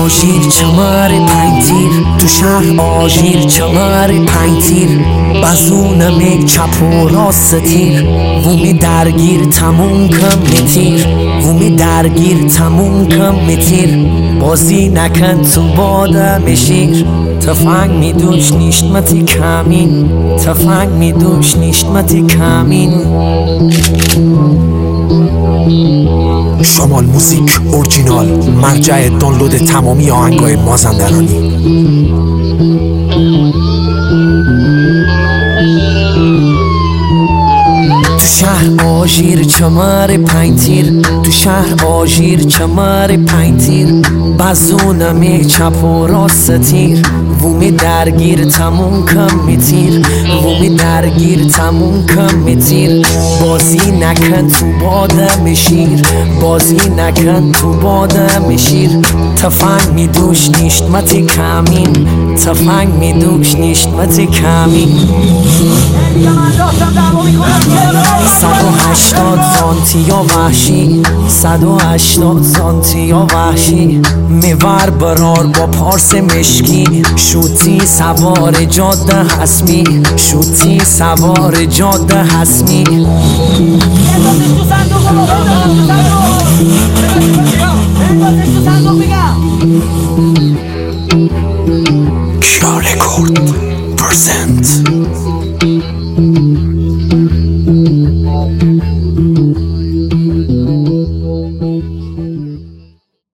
آژیر چمر پنتیر تو شهر آژیر چمر پنتیر بزونم یک چپ و راست تیر ومی درگیر تموم کم متیر ومی درگیر تموم کم متیر بازی نکن تو بادم شیر تفنگ میدوش نیشتمتی کمین تفنگ میدوش نیشتمتی کمین شمال موزیک اورجینال، مرجع دانلود تمامی آهنگای مازندرانی. تو شهر آژیر چمر پنتیر تو شهر آژیر چمر پنتیر بزونم یک چپ و راست تیر ومی درگیر تموم کم میتیر ومی درگیر تموم کم میتیر بازی نکن تو بادم شیر بازی نکن تو بادم شیر تفنگ میدوش نیشتمتی کمین تفنگ میدوش نیشتمتی کمین 180 سانتی یا وحشی 180 سانتی یا وحشی میور برار با پارس مشکی شوتی سوار جاده حسمی شوتی سوار جاده حسمی کیا رکورد پرزنت